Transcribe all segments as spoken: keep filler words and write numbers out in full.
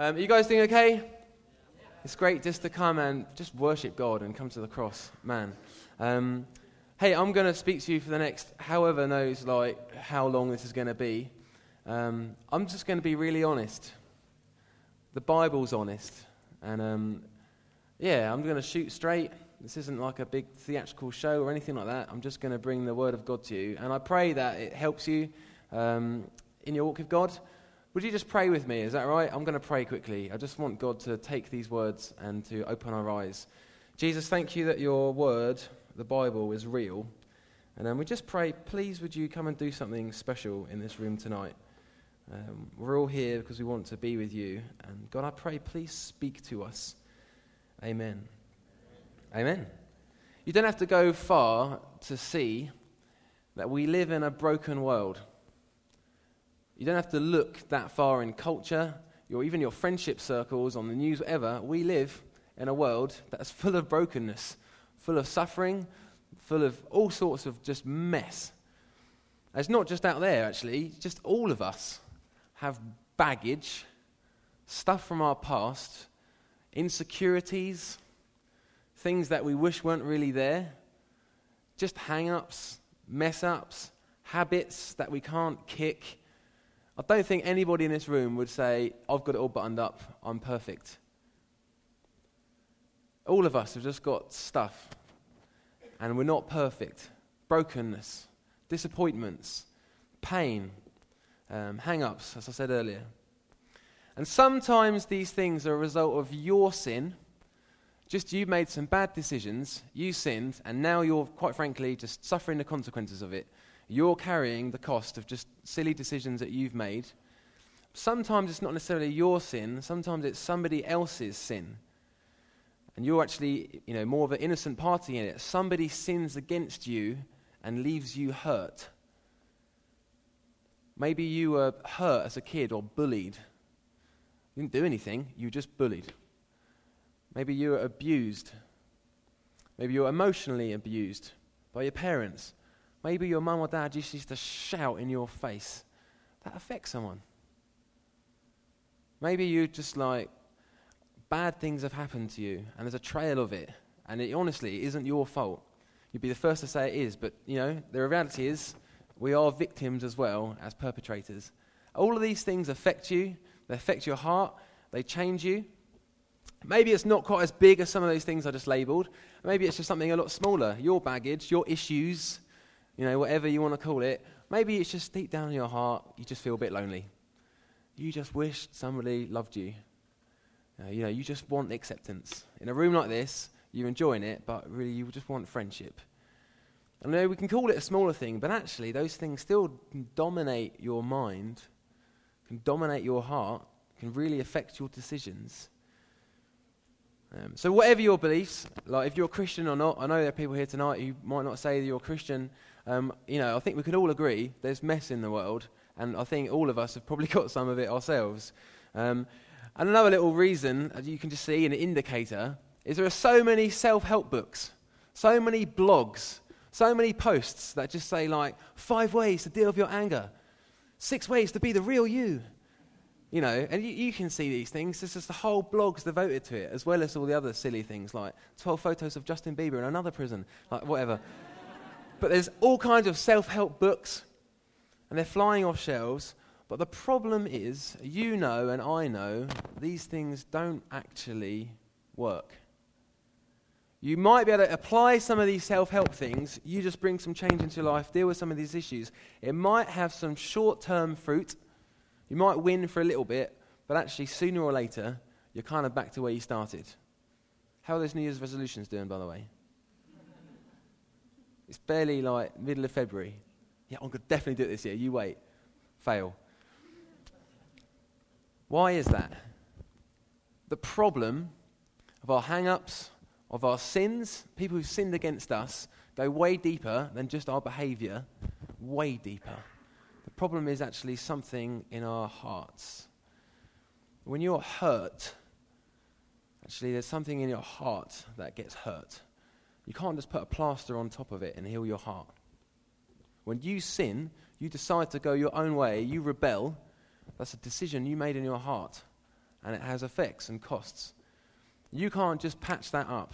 Um, are you guys doing okay? It's great just to come and just worship God and come to the cross, man. Um, hey, I'm going to speak to you for the next however knows like how long this is going to be. Um, I'm just going to be really honest. The Bible's honest. And um, yeah, I'm going to shoot straight. This isn't like a big theatrical show or anything like that. I'm just going to bring the Word of God to you. And I pray that it helps you um, in your walk with God. Would you just pray with me? Is that right? I'm going to pray quickly. I just want God to take these words and to open our eyes. Jesus, thank you that your Word, the Bible, is real. And um, we just pray, please would you come and do something special in this room tonight. Um, we're all here because we want to be with you. And God, I pray, please speak to us. Amen. Amen. You don't have to go far to see that we live in a broken world. You don't have to look that far in culture, or even your friendship circles, on the news, whatever. We live in a world that's full of brokenness, full of suffering, full of all sorts of just mess. It's not just out there, actually. Just all of us have baggage, stuff from our past, insecurities, things that we wish weren't really there, just hang-ups, mess-ups, habits that we can't kick. I don't think anybody in this room would say, I've got it all buttoned up, I'm perfect. All of us have just got stuff, and we're not perfect. Brokenness, disappointments, pain, um, hang-ups, as I said earlier. And sometimes these things are a result of your sin. Just you made some bad decisions, you sinned, and now you're, quite frankly, just suffering the consequences of it. You're carrying the cost of just silly decisions that you've made. Sometimes it's not necessarily your sin, sometimes it's somebody else's sin. And you're actually, you know, more of an innocent party in it. Somebody sins against you and leaves you hurt. Maybe you were hurt as a kid or bullied. You didn't do anything, you were just bullied. Maybe you were abused. Maybe you were emotionally abused by your parents. Maybe your mum or dad just used to shout in your face. That affects someone. Maybe you just like, bad things have happened to you, and there's a trail of it, and it honestly isn't your fault. You'd be the first to say it is, but you know, the reality is, we are victims as well as perpetrators. All of these things affect you, they affect your heart, they change you. Maybe it's not quite as big as some of those things I just labelled. Maybe it's just something a lot smaller. Your baggage, your issues, you know, whatever you want to call it. Maybe it's just deep down in your heart, you just feel a bit lonely. You just wish somebody loved you. Uh, you know, you just want acceptance. In a room like this, you're enjoying it, but really you just want friendship. I know we can call it a smaller thing, but actually those things still can dominate your mind, can dominate your heart, can really affect your decisions. Um, so whatever your beliefs, like if you're a Christian or not, I know there are people here tonight who might not say that you're a Christian. Um, you know, I think we can all agree there's mess in the world, and I think all of us have probably got some of it ourselves. Um, and another little reason, as you can just see, an indicator, is there are so many self-help books, so many blogs, so many posts that just say like, five ways to deal with your anger, six ways to be the real you. You know, and you, you can see these things. There's just the whole blog's devoted to it, as well as all the other silly things like twelve photos of Justin Bieber in another prison, like whatever. But there's all kinds of self-help books, and they're flying off shelves. But the problem is, you know and I know, these things don't actually work. You might be able to apply some of these self-help things. You just bring some change into your life, deal with some of these issues. It might have some short-term fruit. You might win for a little bit, but actually sooner or later, you're kind of back to where you started. How are those New Year's resolutions doing, by the way? It's barely like middle of February. Yeah, I'm going to definitely do it this year. You wait. Fail. Why is that? The problem of our hang-ups, of our sins, people who've sinned against us, go way deeper than just our behaviour, way deeper. The problem is actually something in our hearts. When you're hurt, actually there's something in your heart that gets hurt. You can't just put a plaster on top of it and heal your heart. When you sin, you decide to go your own way, you rebel, that's a decision you made in your heart. and it has effects and costs. You can't just patch that up.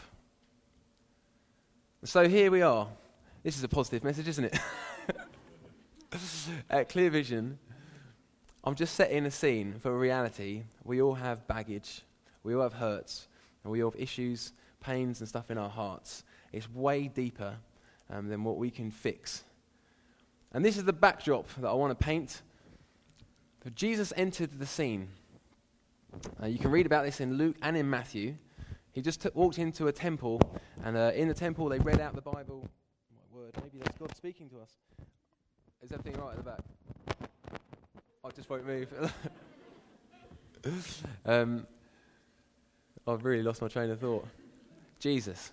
So here we are. This is a positive message, isn't it? At Clear Vision, I'm just setting a scene for a reality. We all have baggage. We all have hurts. And we all have issues, pains and stuff in our hearts. It's way deeper um, than what we can fix. And this is the backdrop that I want to paint. So Jesus entered the scene. Uh, you can read about this in Luke and in Matthew. He just t- walked into a temple, and uh, in the temple they read out the Bible. My word, maybe that's God speaking to us. Is everything all right at the back? I just won't move. um, I've really lost my train of thought. Jesus.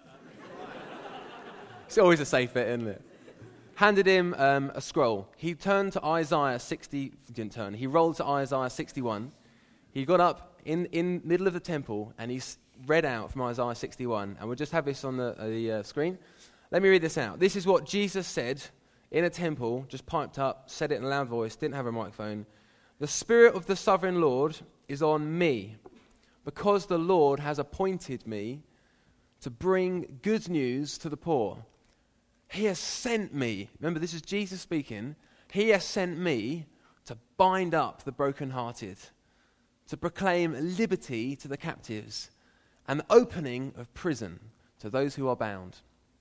It's always a safe bet, isn't it? Handed him um, a scroll. He turned to Isaiah sixty. Didn't turn. He rolled to Isaiah sixty-one. He got up in in middle of the temple and he s- read out from Isaiah sixty-one. And we'll just have this on the, uh, the uh, screen. Let me read this out. This is what Jesus said in a temple, just piped up, said it in a loud voice, didn't have a microphone. The Spirit of the Sovereign Lord is on me, because the Lord has appointed me to bring good news to the poor. He has sent me. Remember, this is Jesus speaking. He has sent me to bind up the brokenhearted, to proclaim liberty to the captives, and the opening of prison to those who are bound,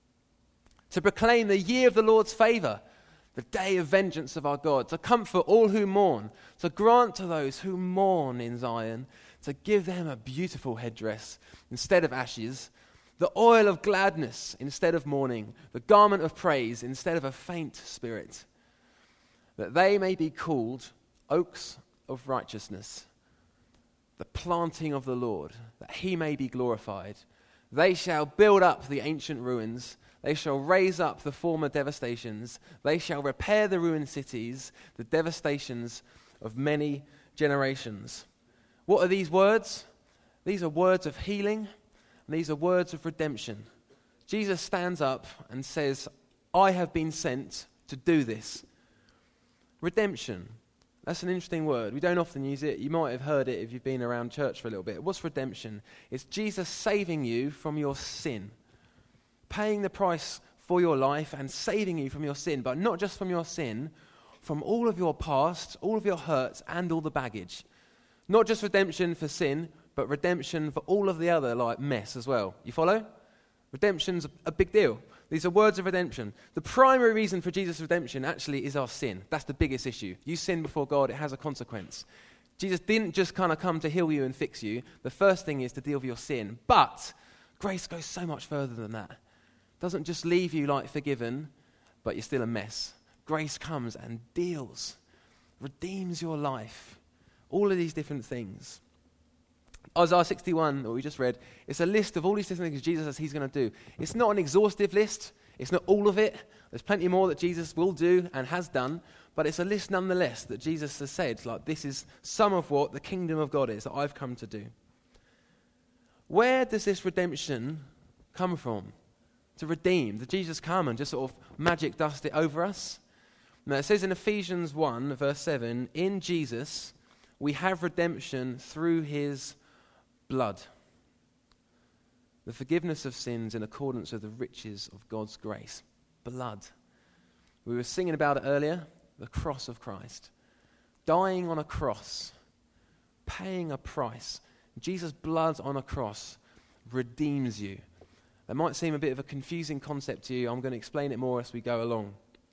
to proclaim the year of the Lord's favor, the day of vengeance of our God, to comfort all who mourn, to grant to those who mourn in Zion, to give them a beautiful headdress instead of ashes, the oil of gladness instead of mourning, the garment of praise instead of a faint spirit, that they may be called oaks of righteousness, the planting of the Lord, that he may be glorified. They shall build up the ancient ruins. They shall raise up the former devastations. They shall repair the ruined cities, the devastations of many generations. What are these words? These are words of healing. And these are words of redemption. Jesus stands up and says, I have been sent to do this. Redemption. That's an interesting word. We don't often use it. You might have heard it if you've been around church for a little bit. What's redemption? It's Jesus saving you from your sin. Paying the price for your life and saving you from your sin. But not just from your sin, from all of your past, all of your hurts, and all the baggage. Not just redemption for sin, but redemption for all of the other like mess as well. You follow? Redemption's a big deal. These are words of redemption. The primary reason for Jesus' redemption actually is our sin. That's the biggest issue. You sin before God, it has a consequence. Jesus didn't just kind of come to heal you and fix you. The first thing is to deal with your sin. But grace goes so much further than that. It doesn't just leave you like forgiven, but you're still a mess. Grace comes and deals, redeems your life. All of these different things. Isaiah sixty-one, that we just read, it's a list of all these different things Jesus says he's going to do. It's not an exhaustive list. It's not all of it. There's plenty more that Jesus will do and has done, but it's a list nonetheless that Jesus has said, like, this is some of what the kingdom of God is that I've come to do. Where does this redemption come from? To redeem? Did Jesus come and just sort of magic dust it over us? Now, it says in Ephesians one, verse seven, in Jesus we have redemption through his blood, the forgiveness of sins in accordance with the riches of God's grace. Blood. We were singing about it earlier, the cross of Christ. Dying on a cross, paying a price. Jesus' blood on a cross redeems you. That might seem a bit of a confusing concept to you. I'm going to explain it more as we go along.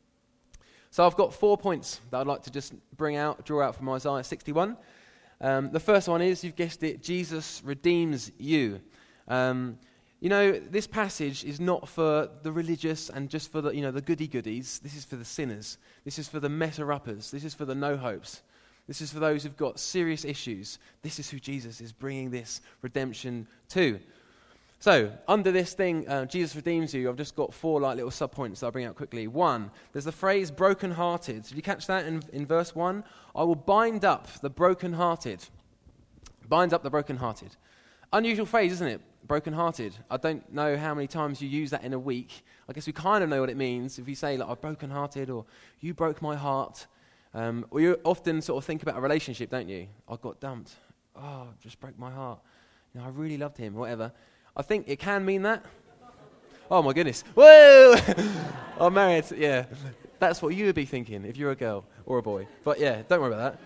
So I've got four points that I'd like to just bring out, draw out from Isaiah sixty-one. Um, the first one is, you've guessed it, Jesus redeems you. Um, you know, this passage is not for the religious and just for the, you know, the goody-goodies. This is for the sinners. This is for the messer-uppers. This is for the no-hopes. This is for those who've got serious issues. This is who Jesus is bringing this redemption to. So, under this thing, uh, Jesus redeems you, I've just got four like little sub-points that I'll bring out quickly. One, there's the phrase broken-hearted. Did you catch that in, in verse one? I will bind up the broken-hearted. Bind up the broken-hearted. Unusual phrase, isn't it? Broken-hearted. I don't know how many times you use that in a week. I guess we kind of know what it means. If you say, like, I'm broken-hearted, or you broke my heart, um, or you often sort of think about a relationship, don't you? I got dumped. oh, just broke my heart. You know, I really loved him, whatever. I think it can mean that. Oh my goodness. Whoa! I'm married, yeah. That's what you would be thinking if you're a girl or a boy. But yeah, don't worry about that.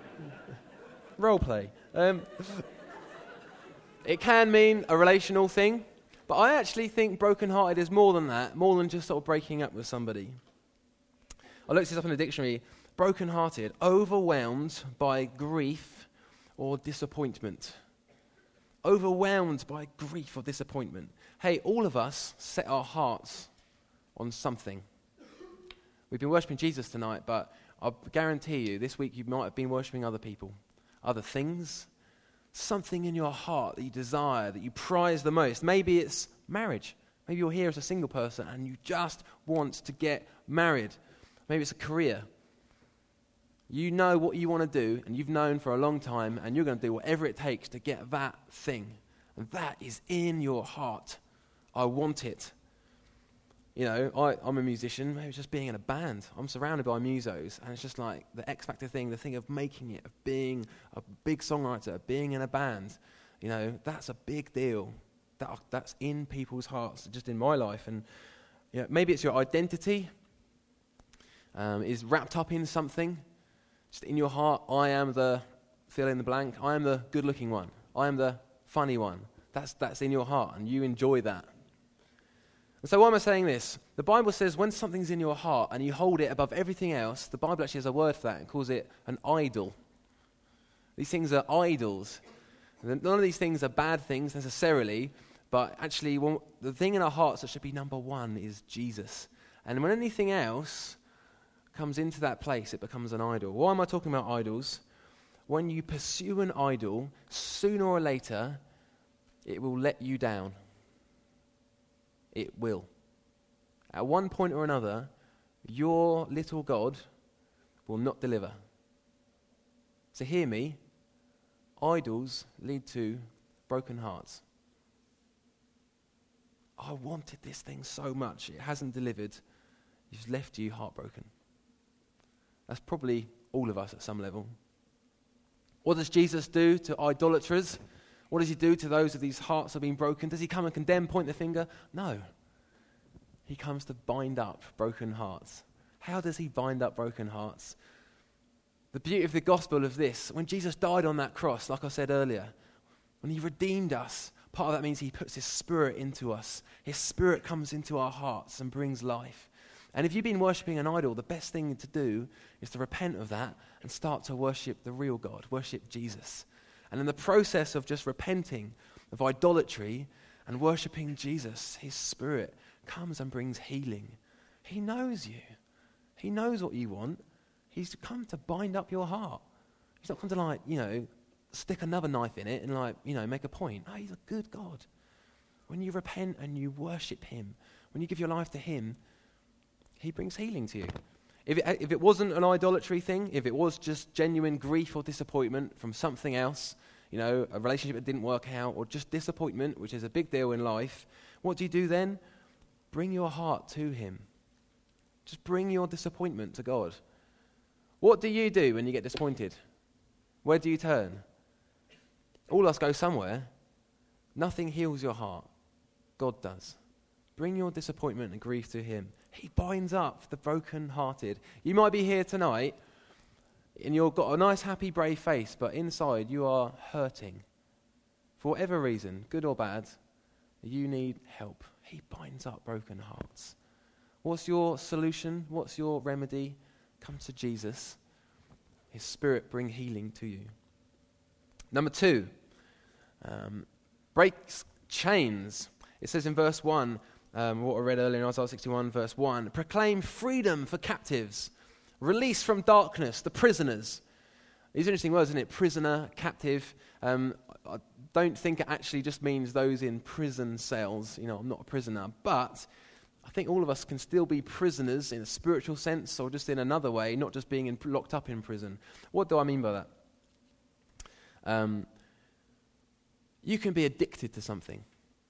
Role play. Um, it can mean a relational thing, but I actually think brokenhearted is more than that, more than just sort of breaking up with somebody. I looked this up in the dictionary. Brokenhearted, overwhelmed by grief or disappointment. Overwhelmed by grief or disappointment. Hey, all of us set our hearts on something. We've been worshipping Jesus tonight, but I guarantee you, this week you might have been worshipping other people, other things, something in your heart that you desire, that you prize the most. Maybe it's marriage. Maybe you're here as a single person and you just want to get married. Maybe it's a career. You know what you want to do, and you've known for a long time, and you're going to do whatever it takes to get that thing. And that is in your heart. I want it. You know, I, I'm a musician. Maybe it's just being in a band. I'm surrounded by musos, and it's just like the X Factor thing, the thing of making it, of being a big songwriter, being in a band. You know, that's a big deal. That That's in people's hearts, just in my life. And you know, maybe it's your identity um, is wrapped up in something. Just in your heart, I am the fill in the blank. I am the good-looking one. I am the funny one. That's that's in your heart, and you enjoy that. And so why am I saying this? The Bible says when something's in your heart and you hold it above everything else, the Bible actually has a word for that and calls it an idol. These things are idols. None of these things are bad things necessarily, but actually one, the thing in our hearts that should be number one is Jesus. And when anything else comes into that place, it becomes an idol. Why am I talking about idols? When you pursue an idol, sooner or later, it will let you down. It will. At one point or another, your little God will not deliver. So hear me, idols lead to broken hearts. I wanted this thing so much, it hasn't delivered. It's left you heartbroken. That's probably all of us at some level. What does Jesus do to idolaters? What does he do to those of these hearts that have been broken? Does he come and condemn, point the finger? No. He comes to bind up broken hearts. How does he bind up broken hearts? The beauty of the gospel of this, when Jesus died on that cross, like I said earlier, when he redeemed us, part of that means he puts his spirit into us. His spirit comes into our hearts and brings life. And if you've been worshipping an idol, the best thing to do is to repent of that and start to worship the real God, worship Jesus. And in the process of just repenting of idolatry and worshipping Jesus, his spirit comes and brings healing. He knows you. He knows what you want. He's come to bind up your heart. He's not come to, like, you know, stick another knife in it and, like, you know, make a point. No, he's a good God. When you repent and you worship him, when you give your life to him, he brings healing to you. If it, if it wasn't an idolatry thing, if it was just genuine grief or disappointment from something else, you know, a relationship that didn't work out, or just disappointment, which is a big deal in life, what do you do then? Bring your heart to him. Just bring your disappointment to God. What do you do when you get disappointed? Where do you turn? All of us go somewhere. Nothing heals your heart. God does. Bring your disappointment and grief to him. He binds up the broken-hearted. You might be here tonight and you've got a nice, happy, brave face, but inside you are hurting. For whatever reason, good or bad, you need help. He binds up broken hearts. What's your solution? What's your remedy? Come to Jesus. His Spirit bring healing to you. Number two, um, breaks chains. It says in verse one, um, what I read earlier in Isaiah sixty-one, verse one, proclaim freedom for captives, release from darkness the prisoners. These are interesting words, isn't it? Prisoner, captive. Um, I don't think it actually just means those in prison cells. You know, I'm not a prisoner, but I think all of us can still be prisoners in a spiritual sense, or just in another way, not just being in, locked up in prison. What do I mean by that? Um, you can be addicted to something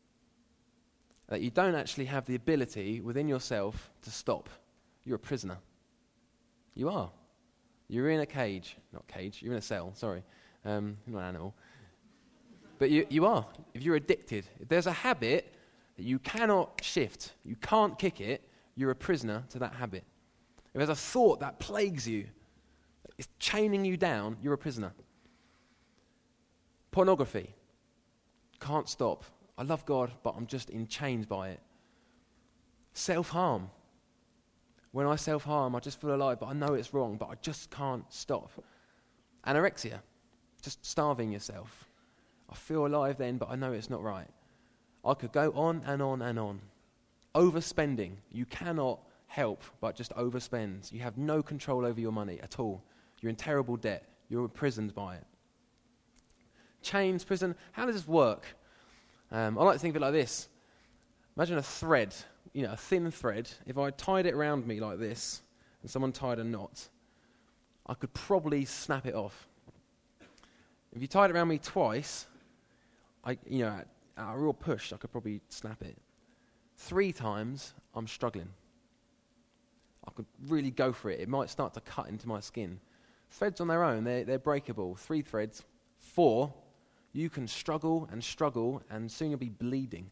that you don't actually have the ability within yourself to stop. You're a prisoner. You are. You're in a cage. Not cage, you're in a cell, sorry. Um, you're not an animal. But you, you are. If you're addicted, if there's a habit that you cannot shift, you can't kick it, you're a prisoner to that habit. If there's a thought that plagues you, it's chaining you down, you're a prisoner. Pornography. Can't stop. I love God, but I'm just enchained by it. Self-harm. When I self-harm, I just feel alive, but I know it's wrong, but I just can't stop. Anorexia. Just starving yourself. I feel alive then, but I know it's not right. I could go on and on and on. Overspending. You cannot help but just overspend. You have no control over your money at all. You're in terrible debt. You're imprisoned by it. Chains, prison. How does this work? Um, I like to think of it like this. Imagine a thread, you know, a thin thread. If I tied it around me like this, and someone tied a knot, I could probably snap it off. If you tied it around me twice, I, you know, at, at a real push, I could probably snap it. Three times, I'm struggling. I could really go for it. It might start to cut into my skin. Threads on their own, they're, they're breakable. Three threads. Four, you can struggle and struggle, and soon you'll be bleeding.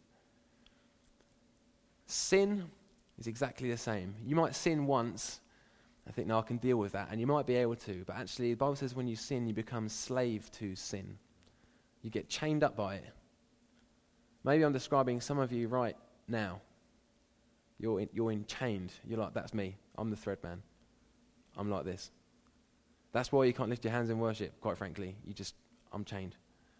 Sin is exactly the same. You might sin once, I think, no, I can deal with that, and you might be able to, but actually the Bible says when you sin, you become slave to sin. You get chained up by it. Maybe I'm describing some of you right now. You're in, you're enchained. You're like, that's me. I'm the thread man. I'm like this. That's why you can't lift your hands in worship, quite frankly. You just, I'm chained.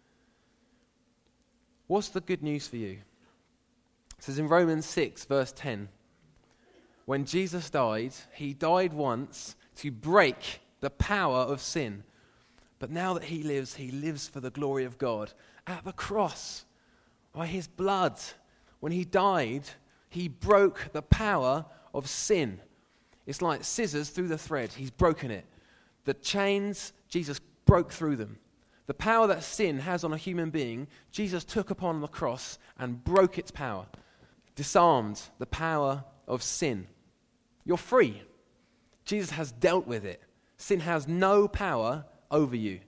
What's the good news for you? It says in Romans six, verse ten, when Jesus died, he died once to break the power of sin. But now that he lives, he lives for the glory of God. At the cross, by his blood, when he died, he broke the power of sin. It's like scissors through the thread. He's broken it. The chains, Jesus broke through them. The power that sin has on a human being, Jesus took upon the cross and broke its power. Disarmed the power of sin. You're free. Jesus has dealt with it. Sin has no power over you.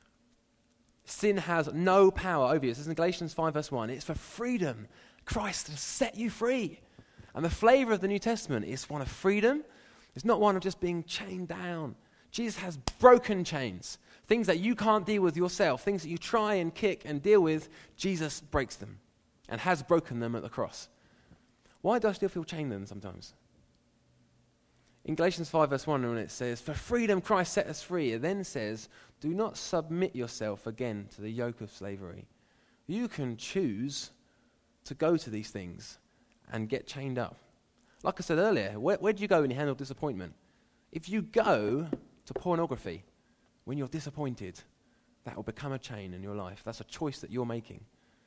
Sin has no power over you. It says in Galatians five verse one, it's for freedom. Christ has set you free. And the flavor of the New Testament is one of freedom. It's not one of just being chained down. Jesus has broken chains. Things that you can't deal with yourself, things that you try and kick and deal with, Jesus breaks them and has broken them at the cross. Why do I still feel chained then sometimes? In Galatians five verse one, when it says, for freedom Christ set us free, it then says, do not submit yourself again to the yoke of slavery. You can choose to go to these things and get chained up. Like I said earlier, where, where do you go when you handle disappointment? If you go to pornography when you're disappointed, that will become a chain in your life. That's a choice that you're making.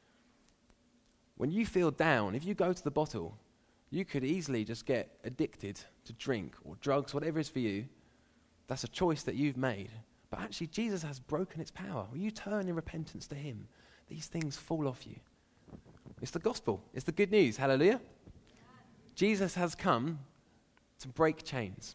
When you feel down, if you go to the bottle, you could easily just get addicted to drink or drugs, whatever it is for you. That's a choice that you've made. But actually, Jesus has broken its power. When you turn in repentance to him, these things fall off you. It's the gospel. It's the good news. Hallelujah. Jesus has come to break chains.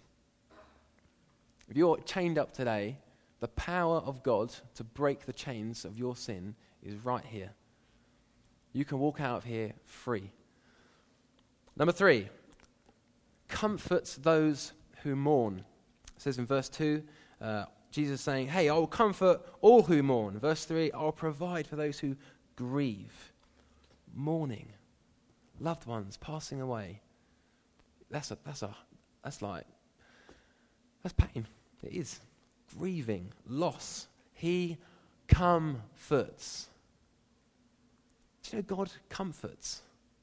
If you're chained up today, the power of God to break the chains of your sin is right here. You can walk out of here free. Number three, comforts those who mourn. It says in verse two, uh, Jesus saying, hey, I will comfort all who mourn. Verse three, I will provide for those who grieve. Mourning. Loved ones passing away. That's a, that's a, that's like, that's pain. It is. Grieving, loss. He comforts. Do you know God comforts?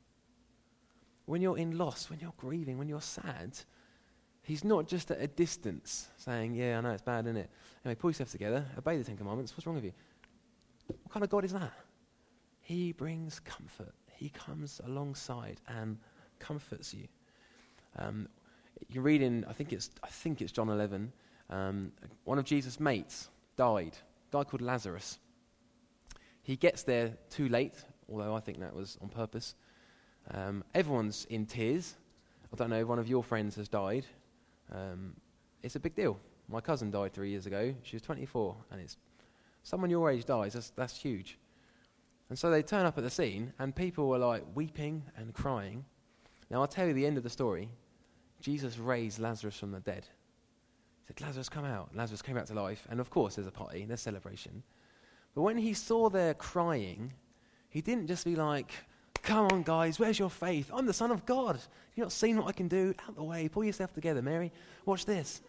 When you're in loss, when you're grieving, when you're sad, he's not just at a distance saying, yeah, I know it's bad, isn't it? Anyway, pull yourself together, obey the Ten Commandments. What's wrong with you? What kind of God is that? He brings comfort. He comes alongside and comforts you. Um, you read in, I think it's, I think it's John eleven, um, one of Jesus' mates died, a guy called Lazarus. He gets there too late, although I think that was on purpose. Um, everyone's in tears. I don't know if one of your friends has died. Um, it's a big deal. My cousin died three years ago. She was twenty-four, and it's Someone your age dies, that's, that's huge. And so they turn up at the scene, and people were like weeping and crying. Now I'll tell you the end of the story. Jesus raised Lazarus from the dead. He said, Lazarus, come out. Lazarus came back to life, and of course there's a party, there's celebration. But when he saw their crying, he didn't just be like, come on guys, where's your faith? I'm the Son of God. Have you not seen what I can do? Out the way, pull yourself together, Mary. Watch this.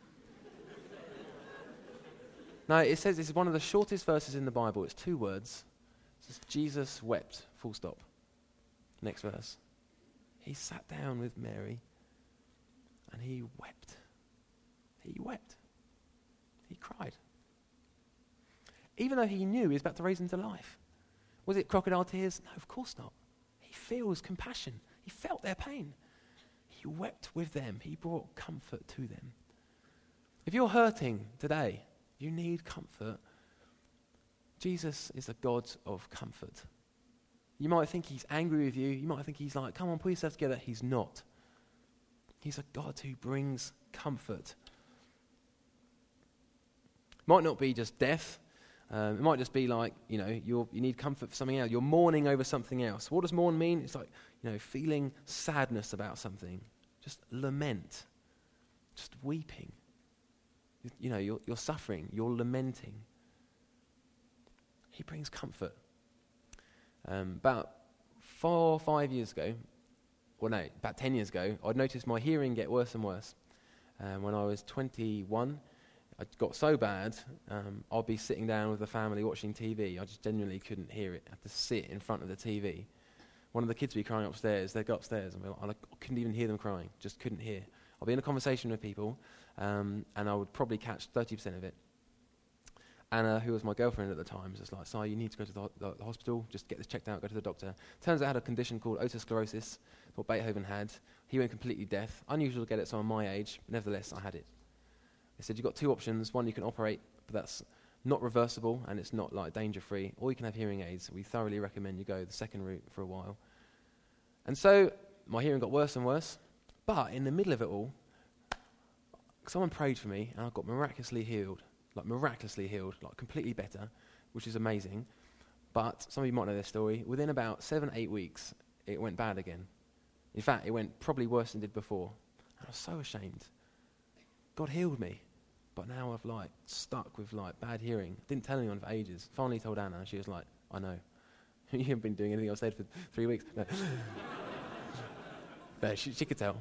No, it says this is one of the shortest verses in the Bible. It's two words. It says, Jesus wept, full stop. Next verse. He sat down with Mary and he wept. He wept. He cried. Even though he knew he was about to raise him to life. Was it crocodile tears? No, of course not. He feels compassion. He felt their pain. He wept with them. He brought comfort to them. If you're hurting today, you need comfort. Jesus is a God of comfort. You might think he's angry with you. You might think he's like, come on, pull yourself together. He's not. He's a God who brings comfort. Might not be just death. Um, it might just be like, you know, you're, you need comfort for something else. You're mourning over something else. What does mourn mean? It's like, you know, feeling sadness about something. Just lament. Just weeping. You, you know, you're, you're suffering. You're lamenting. He brings comfort. Um, about four or five years ago, well no, about ten years ago, I'd noticed my hearing get worse and worse. Um, when I was twenty-one, I got so bad, um, I'd be sitting down with the family watching T V. I just genuinely couldn't hear it. I had to sit in front of the T V. One of the kids would be crying upstairs. They'd go upstairs, and I couldn't even hear them crying. Just couldn't hear. I'd be in a conversation with people, um, and I would probably catch thirty percent of it. Anna, who was my girlfriend at the time, was just like, Si, you need to go to the, the, the hospital, just get this checked out, go to the doctor. Turns out I had a condition called otosclerosis, what Beethoven had. He went completely deaf. Unusual to get it, someone my age, but nevertheless, I had it. They said, you've got two options. One, you can operate, but that's not reversible, and it's not like danger-free, or you can have hearing aids. We thoroughly recommend you go the second route for a while. And so, my hearing got worse and worse, but in the middle of it all, someone prayed for me, and I got miraculously healed. Like miraculously healed, like completely better, which is amazing. But some of you might know this story. Within about seven, eight weeks, it went bad again. In fact, it went probably worse than it did before. And I was so ashamed. God healed me, but now I've like stuck with like bad hearing. Didn't tell anyone for ages. Finally told Anna, and she was like, I know. You haven't been doing anything I've said for three weeks. No, no she, she could tell.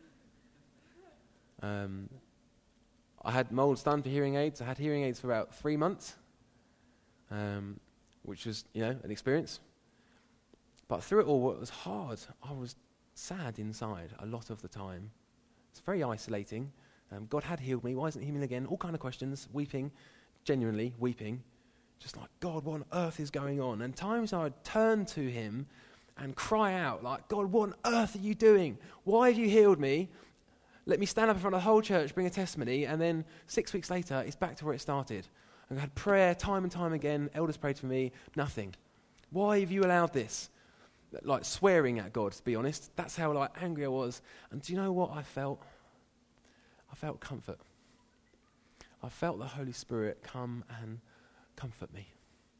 Um... I had molds done for hearing aids. I had hearing aids for about three months, um, which was, you know, an experience. But through it all, it was hard. I was sad inside a lot of the time. It's very isolating. Um, God had healed me. Why isn't he healing again? All kind of questions, weeping, genuinely weeping. Just like, God, what on earth is going on? And times I would turn to him and cry out, like, God, what on earth are you doing? Why have you healed me? Let me stand up in front of the whole church, bring a testimony, and then six weeks later, it's back to where it started. And I had prayer time and time again. Elders prayed for me. Nothing. Why have you allowed this? Like swearing at God, to be honest. That's how like angry I was. And do you know what I felt? I felt comfort. I felt the Holy Spirit come and comfort me.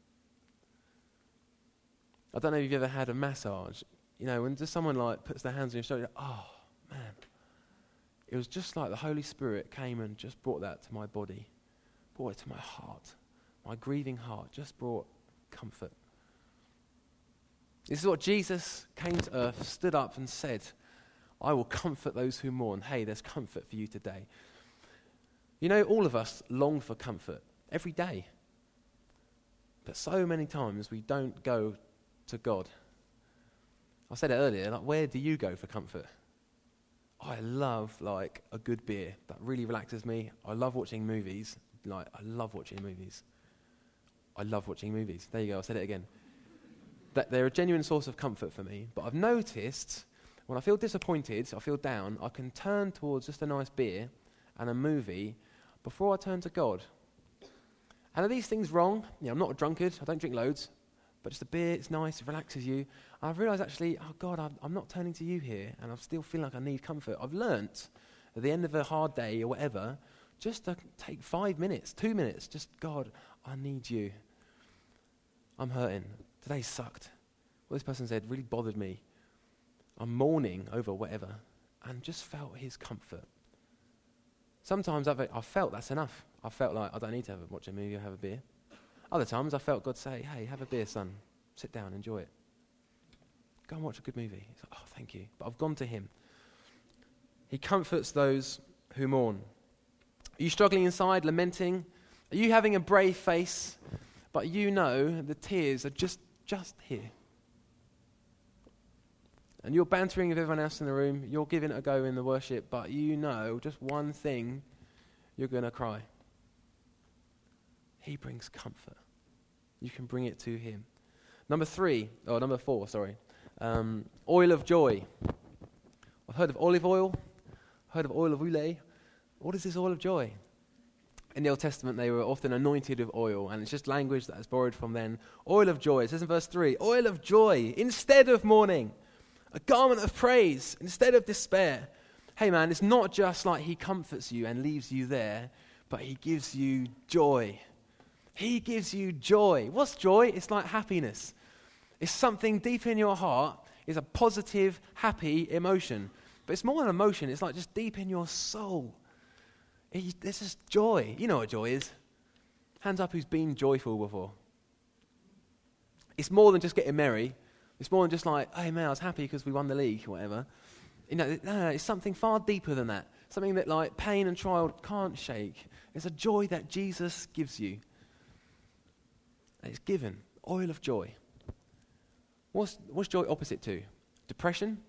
I don't know if you've ever had a massage. You know, when just someone like puts their hands on your shoulder, oh, man. It was just like the Holy Spirit came and just brought that to my body, brought it to my heart. My grieving heart just brought comfort. This is what Jesus came to earth, stood up and said, I will comfort those who mourn. Hey, there's comfort for you today. You know, all of us long for comfort every day. But so many times we don't go to God. I said it earlier, like, where do you go for comfort? I love, like, a good beer. That really relaxes me. I love watching movies. Like, I love watching movies. I love watching movies. There you go, I said it again. That they're a genuine source of comfort for me. But I've noticed, when I feel disappointed, I feel down, I can turn towards just a nice beer and a movie before I turn to God. And are these things wrong? Yeah, I'm not a drunkard. I don't drink loads. But just a beer, it's nice, it relaxes you. And I've realised actually, oh God, I'm, I'm not turning to you here, and I still feel like I need comfort. I've learnt at the end of a hard day or whatever Just to take five minutes, two minutes, just, God, I need you. I'm hurting. Today sucked. What this person said really bothered me. I'm mourning over whatever, and just felt his comfort. Sometimes I've, I felt that's enough. I felt like I don't need to have a, watch a movie or have a beer. Other times I felt God say, hey, have a beer, son. Sit down, enjoy it. Go and watch a good movie. He's like, oh, thank you. But I've gone to him. He comforts those who mourn. Are you struggling inside, lamenting? Are you having a brave face, but you know the tears are just, just here? And you're bantering with everyone else in the room, you're giving it a go in the worship, but you know just one thing, you're going to cry. He brings comfort. You can bring it to him. Number three, or number four, sorry. Um, oil of joy. I've heard of olive oil, heard of oil of olée. What is this oil of joy? In the Old Testament, they were often anointed with oil, and it's just language that is borrowed from then. Oil of joy. It says in verse three, oil of joy instead of mourning, a garment of praise instead of despair. Hey man, it's not just like he comforts you and leaves you there, but he gives you joy. He gives you joy. What's joy? It's like happiness. It's something deep in your heart. It's a positive, happy emotion. But it's more than emotion. It's like just deep in your soul. It, there's just joy. You know what joy is. Hands up who's been joyful before. It's more than just getting merry. It's more than just like, hey man, I was happy because we won the league or whatever. You know, no, no, it's something far deeper than that. Something that like pain and trial can't shake. It's a joy that Jesus gives you. And it's given. Oil of joy. What's, what's joy opposite to? Depression?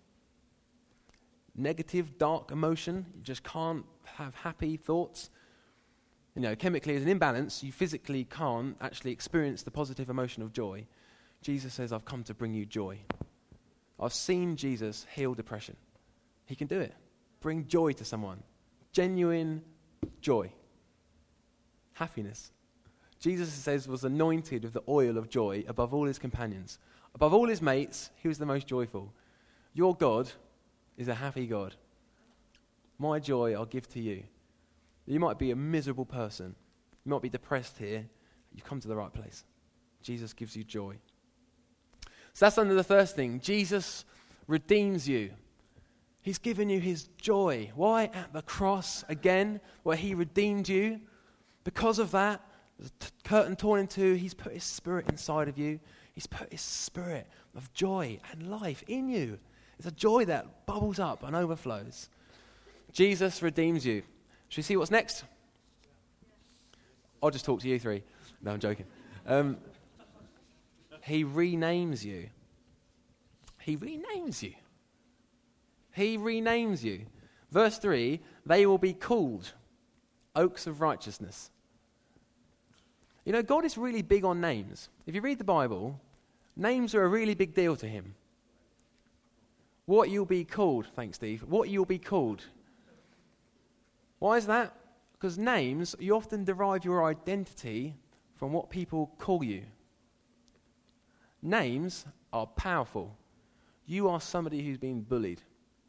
Negative, dark emotion? You just can't have happy thoughts? You know, chemically as an imbalance, you physically can't actually experience the positive emotion of joy. Jesus says, I've come to bring you joy. I've seen Jesus heal depression. He can do it. Bring joy to someone. Genuine joy. Happiness. Jesus, it says, was anointed with the oil of joy above all his companions. Above all his mates, he was the most joyful. Your God is a happy God. My joy I'll give to you. You might be a miserable person. You might be depressed here. You come to the right place. Jesus gives you joy. So that's under the first thing. Jesus redeems you. He's given you his joy. Why? At the cross again, where he redeemed you. Because of that, there's a t- curtain torn in two. He's put his spirit inside of you. He's put his spirit of joy and life in you. It's a joy that bubbles up and overflows. Jesus redeems you. Should we see what's next? I'll just talk to you three. No, I'm joking. Um, he renames you. He renames you. He renames you. Verse three, they will be called oaks of righteousness. You know, God is really big on names. If you read the Bible, names are a really big deal to him. What you'll be called, thanks Steve, what you'll be called. Why is that? Because names, you often derive your identity from what people call you. Names are powerful. You are somebody who's been bullied.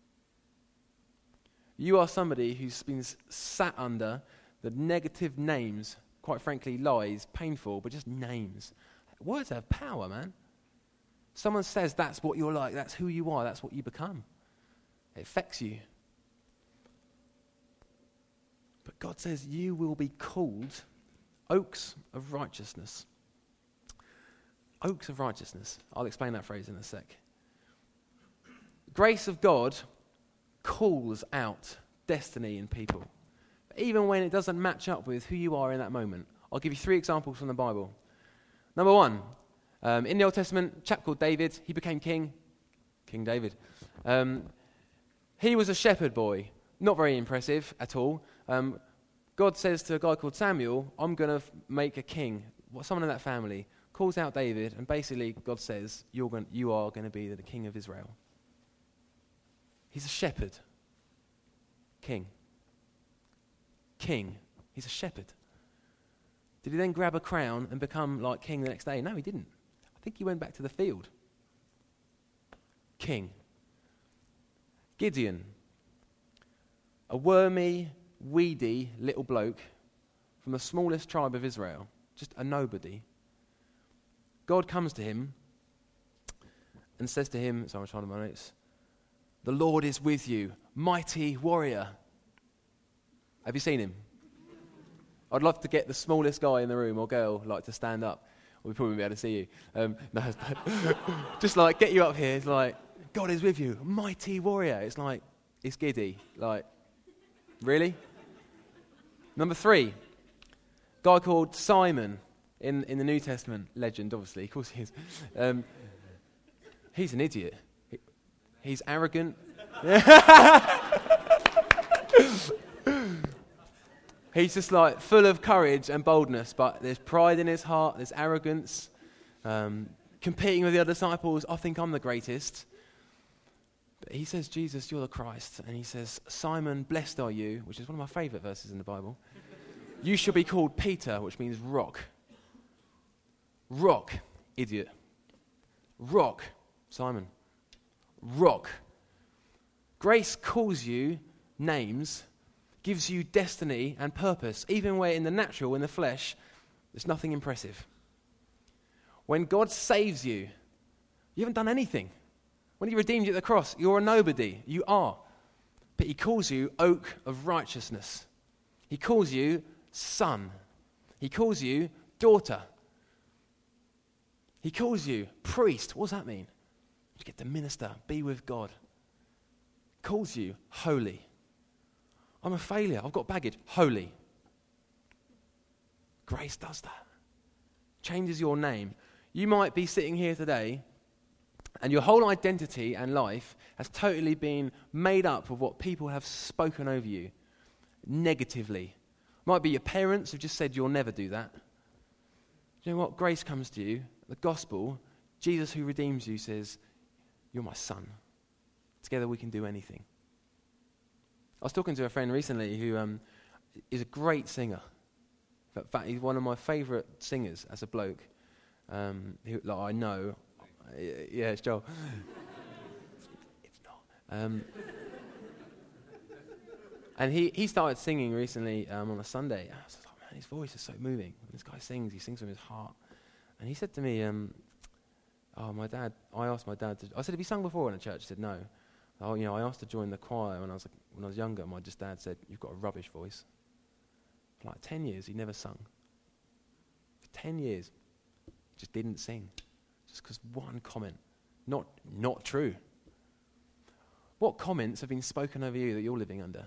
You are somebody who's been sat under the negative names, quite frankly, lies, painful, but just names. Words have power, man. Someone says that's what you're like, that's who you are, that's what you become. It affects you. But God says you will be called oaks of righteousness. Oaks of righteousness. I'll explain that phrase in a sec. Grace of God calls out destiny in people, even when it doesn't match up with who you are in that moment. I'll give you three examples from the Bible. Number one, um, in the Old Testament, a chap called David, he became king. King David. Um, he was a shepherd boy, not very impressive at all. Um, God says to a guy called Samuel, I'm going to f- make a king, someone in that family. Calls out David, and basically God says, You're going, you are going to be the king of Israel. He's a shepherd. King. King. He's a shepherd. Did he then grab a crown and become like king the next day? No, he didn't. I think he went back to the field. King. Gideon. A wormy, weedy little bloke from the smallest tribe of Israel, just a nobody. God comes to him and says to him, sorry, I'm trying to my notes, "The Lord is with you, mighty warrior." Have you seen him? I'd love to get the smallest guy in the room or girl like to stand up. We probably won't be able to see you. Um, no, just like get you up here. It's like, God is with you, mighty warrior. It's like, it's giddy. Like, really? Number three, guy called Simon in, in the New Testament, legend obviously, of course he is. Um, he's an idiot. He, he's arrogant. He's just like full of courage and boldness, but there's pride in his heart, there's arrogance, um, competing with the other disciples. I think I'm the greatest. But he says, "Jesus, you're the Christ." And he says, "Simon, blessed are you," which is one of my favourite verses in the Bible. "You shall be called Peter," which means rock. Rock, idiot. Rock, Simon. Rock. Grace calls you names, gives you destiny and purpose, even where in the natural, in the flesh, there's nothing impressive. When God saves you, you haven't done anything. When he redeemed you at the cross, you're a nobody. You are. But he calls you oak of righteousness. He calls you son. He calls you daughter. He calls you priest. What does that mean? You get to minister, be with God. Calls you holy. I'm a failure. I've got baggage. Holy. Grace does that. Changes your name. You might be sitting here today and your whole identity and life has totally been made up of what people have spoken over you negatively. Might be your parents who've just said you'll never do that. Do you know what? Grace comes to you. The gospel, Jesus who redeems you says, "You're my son. Together we can do anything." I was talking to a friend recently who um, is a great singer. In fact, he's one of my favourite singers as a bloke. Um, who, like I know. Yeah, it's Joel. It's not. Um, and he, he started singing recently um, on a Sunday. And I was like, man, his voice is so moving. When this guy sings, he sings from his heart. And he said to me, um, oh, my dad, I asked my dad to, I said, "Have you sung before in a church?" He said, "No." Oh, you know, I asked to join the choir when I was like, when I was younger. My just dad said, "You've got a rubbish voice." For like ten years, he never sung. For ten years, he just didn't sing. Just because one comment, not not true. What comments have been spoken over you that you're living under?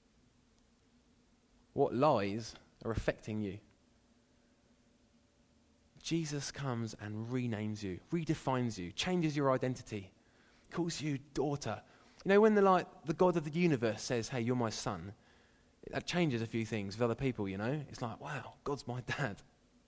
What lies are affecting you? Jesus comes and renames you, redefines you, changes your identity, calls you daughter. You know, when the like the God of the universe says, "Hey, you're my son," that changes a few things with other people, you know? It's like, wow, God's my dad.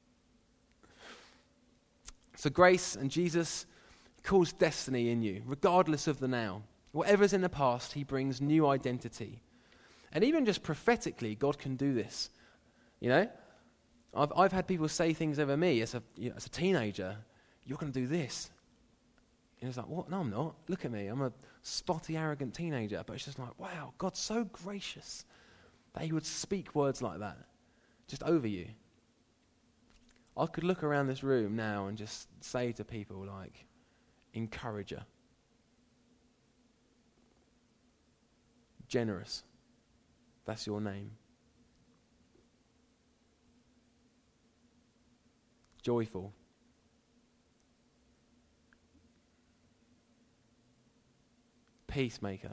So grace and Jesus calls destiny in you, regardless of the now. Whatever's in the past, he brings new identity. And even just prophetically, God can do this. You know? I've I've had people say things over me as a you know, as a teenager, "You're going to do this." And it's like, what? No, I'm not. Look at me. I'm a spotty, arrogant teenager. But it's just like, wow, God's so gracious that he would speak words like that just over you. I could look around this room now and just say to people like, encourager, generous, that's your name. Joyful. Peacemaker.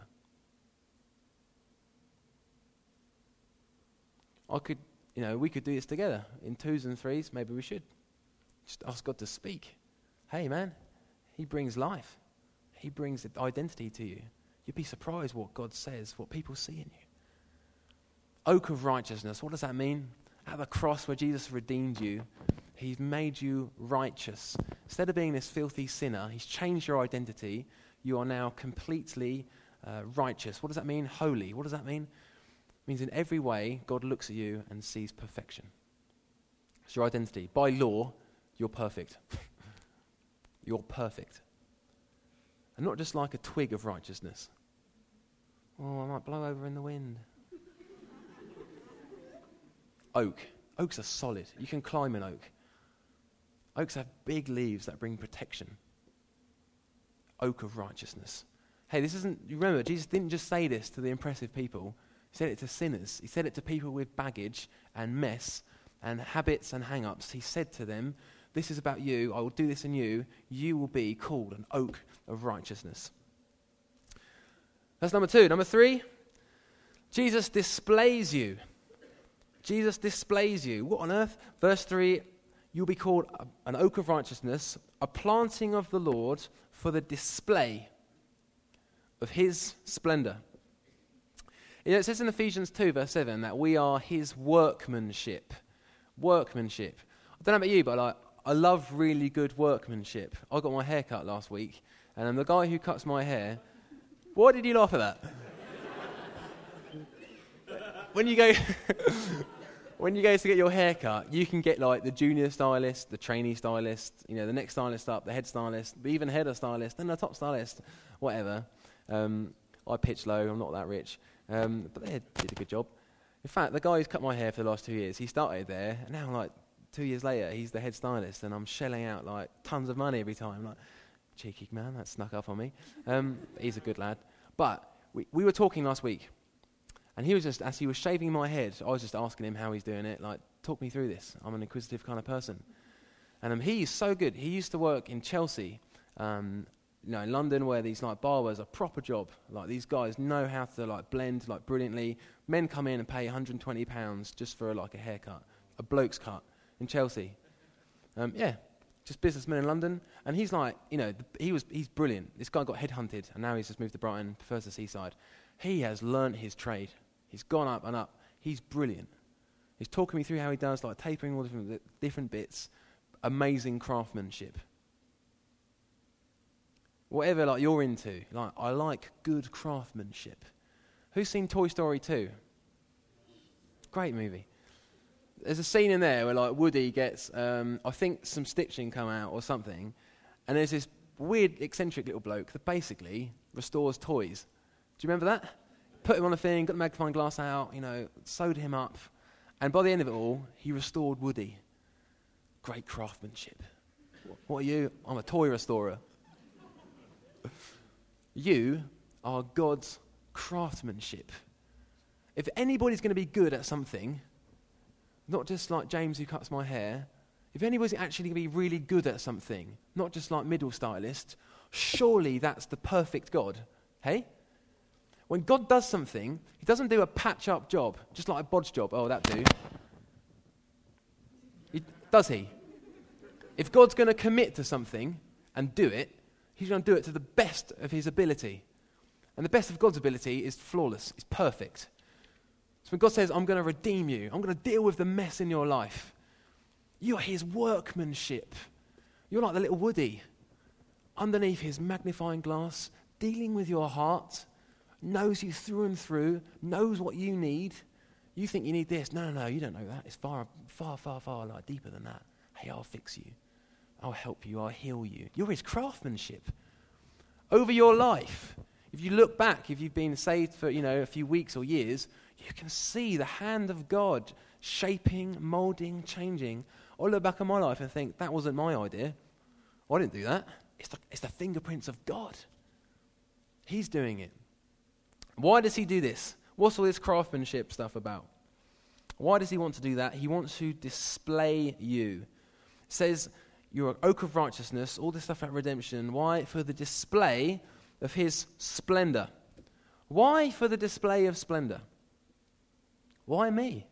I could, you know, we could do this together in twos and threes. Maybe we should just ask God to speak. Hey, man, he brings life. He brings identity to you. You'd be surprised what God says, what people see in you. Oak of righteousness. What does that mean? At the cross where Jesus redeemed you, he's made you righteous. Instead of being this filthy sinner, he's changed your identity. You are now completely uh, righteous. What does that mean? Holy. What does that mean? It means in every way, God looks at you and sees perfection. It's your identity. By law, you're perfect. You're perfect. And not just like a twig of righteousness. Oh, I might blow over in the wind. oak. Oaks are solid. You can climb an oak. Oaks have big leaves that bring protection. Oak of righteousness. Hey, this isn't, you remember, Jesus didn't just say this to the impressive people. He said it to sinners. He said it to people with baggage and mess and habits and hang-ups. He said to them, this is about you. I will do this in you. You will be called an oak of righteousness. That's number two. Number three, Jesus displays you. Jesus displays you. What on earth? Verse three, you'll be called an oak of righteousness, a planting of the Lord for the display of his splendor. You know, it says in Ephesians two, verse seven, that we are his workmanship. Workmanship. I don't know about you, but like, I love really good workmanship. I got my hair cut last week, and um, the guy who cuts my hair, why did you laugh at that? when you go... When you go to get your hair cut, you can get like the junior stylist, the trainee stylist, you know, the next stylist up, the head stylist, the even head of stylist, and the top stylist, whatever. Um, I pitch low, I'm not that rich, um, but they did a good job. In fact, the guy who's cut my hair for the last two years, he started there, and now like two years later, he's the head stylist, and I'm shelling out like tons of money every time. Like, cheeky man, that snuck up on me. Um, he's a good lad. But we, we were talking last week. And he was just, as he was shaving my head, I was just asking him how he's doing it. Like, talk me through this. I'm an inquisitive kind of person. And um, he's so good. He used to work in Chelsea, um, you know, in London, where these like barbers a proper job. Like, these guys know how to like blend like brilliantly. Men come in and pay one hundred twenty pounds just for like a haircut, a bloke's cut in Chelsea. Um, yeah, just businessmen in London. And he's like, you know, the, he was he's brilliant. This guy got headhunted, and now he's just moved to Brighton, prefers the seaside. He has learnt his trade. He's gone up and up. He's brilliant. He's talking me through how he does, like tapering all different different bits. Amazing craftsmanship. Whatever like you're into, like I like good craftsmanship. Who's seen Toy Story two? Great movie. There's a scene in there where like Woody gets, um, I think some stitching come out or something, and there's this weird eccentric little bloke that basically restores toys. Do you remember that? Put him on a thing, got the magnifying glass out, you know, sewed him up. And by the end of it all, he restored Woody. Great craftsmanship. What are you? I'm a toy restorer. You are God's craftsmanship. If anybody's going to be good at something, not just like James who cuts my hair, if anybody's actually going to be really good at something, not just like middle stylist, surely that's the perfect God. Hey? When God does something, he doesn't do a patch-up job, just like a bodge job. Oh, that do. He, does he? If God's going to commit to something and do it, he's going to do it to the best of his ability. And the best of God's ability is flawless, it's perfect. So when God says, I'm going to redeem you, I'm going to deal with the mess in your life, you are his workmanship. You're like the little Woody, underneath his magnifying glass, dealing with your heart, knows you through and through, knows what you need. You think you need this. No, no, no, you don't know that. It's far, far, far, far like, deeper than that. Hey, I'll fix you. I'll help you. I'll heal you. You're his craftsmanship. Over your life, if you look back, if you've been saved for, you know, a few weeks or years, you can see the hand of God shaping, molding, changing. I look back on my life and think, that wasn't my idea. I didn't do that. It's the, it's the fingerprints of God. He's doing it. Why does he do this? What's all this craftsmanship stuff about? Why does he want to do that? He wants to display you. It says, you're an oak of righteousness, all this stuff about redemption. Why? For the display of his splendor. Why for the display of splendor? Why me?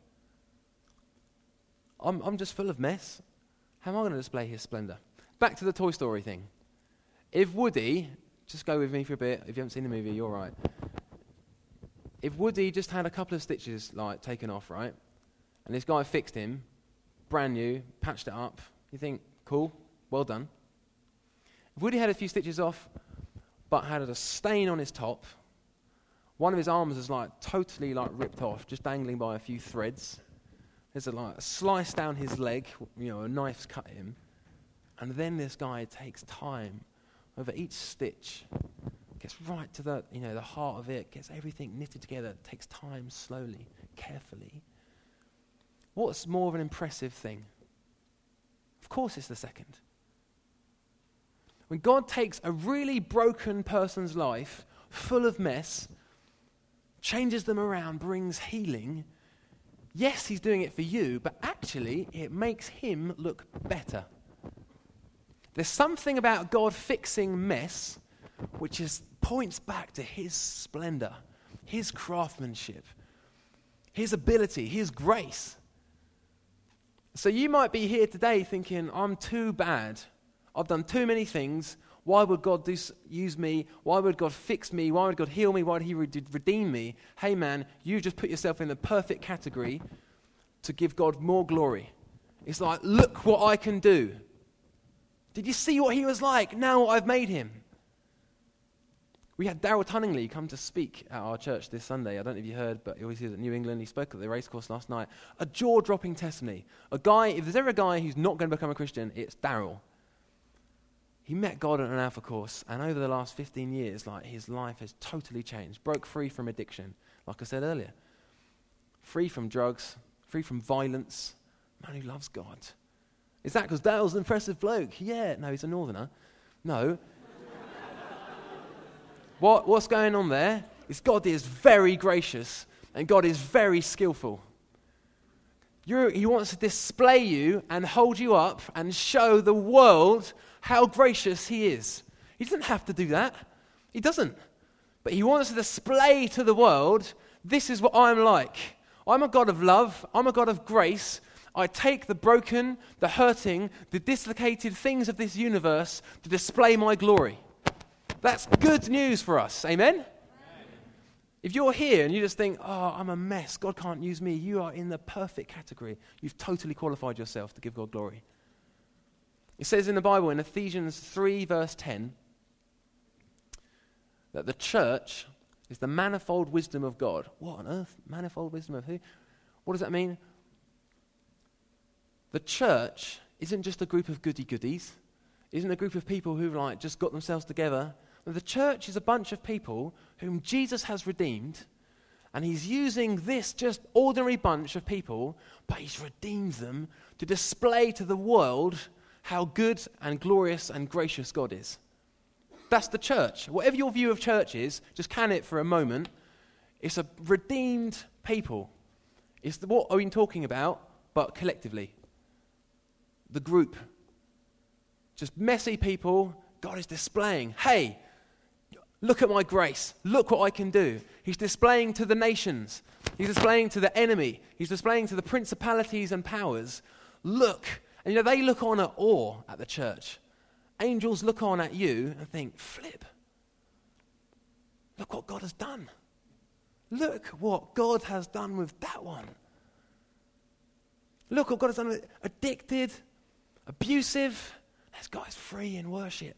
I'm, I'm just full of mess. How am I going to display his splendor? Back to the Toy Story thing. If Woody, just go with me for a bit. If you haven't seen the movie, you're right. If Woody just had a couple of stitches like taken off, right, and this guy fixed him, brand new, patched it up, you think, cool, well done. If Woody had a few stitches off, but had a stain on his top, one of his arms is like totally like ripped off, just dangling by a few threads. There's a like a slice down his leg, you know, a knife's cut him, and then this guy takes time over each stitch. Gets right to the, you know, the heart of it, gets everything knitted together, takes time slowly, carefully. What's more of an impressive thing? Of course it's the second. When God takes a really broken person's life, full of mess, changes them around, brings healing, yes, he's doing it for you, but actually it makes him look better. There's something about God fixing mess which is, points back to his splendor, his craftsmanship, his ability, his grace. So you might be here today thinking, I'm too bad. I've done too many things. Why would God do, use me? Why would God fix me? Why would God heal me? Why would he re- redeem me? Hey man, you just put yourself in the perfect category to give God more glory. It's like, look what I can do. Did you see what he was like? Now I've made him. We had Daryl Tunningley come to speak at our church this Sunday. I don't know if you heard, but he was here at New England. He spoke at the racecourse last night. A jaw-dropping testimony. A guy, if there's ever a guy who's not going to become a Christian, it's Daryl. He met God at an Alpha course, and over the last fifteen years, like, his life has totally changed. Broke free from addiction, like I said earlier. Free from drugs, free from violence. Man who loves God. Is that because Daryl's an impressive bloke? Yeah. No, he's a northerner. No. What, what's going on there is God is very gracious and God is very skillful. You're, he wants to display you and hold you up and show the world how gracious he is. He doesn't have to do that. He doesn't. But he wants to display to the world, this is what I'm like. I'm a God of love. I'm a God of grace. I take the broken, the hurting, the dislocated things of this universe to display my glory. That's good news for us. Amen? Amen? If you're here and you just think, oh, I'm a mess, God can't use me, you are in the perfect category. You've totally qualified yourself to give God glory. It says in the Bible, in Ephesians three, verse ten, that the church is the manifold wisdom of God. What on earth? Manifold wisdom of who? What does that mean? The church isn't just a group of goody-goodies. Isn't a group of people who've like just got themselves together. The church is a bunch of people whom Jesus has redeemed, and he's using this just ordinary bunch of people, but he's redeemed them to display to the world how good and glorious and gracious God is. That's the church. Whatever your view of church is, just can it for a moment. It's a redeemed people. It's the, what are we talking about, but collectively. The group. Just messy people, God is displaying, hey, look at my grace. Look what I can do. He's displaying to the nations. He's displaying to the enemy. He's displaying to the principalities and powers. Look. And you know, they look on at awe at the church. Angels look on at you and think, flip. Look what God has done. Look what God has done with that one. Look what God has done with addicted, abusive. This guy's free in worship.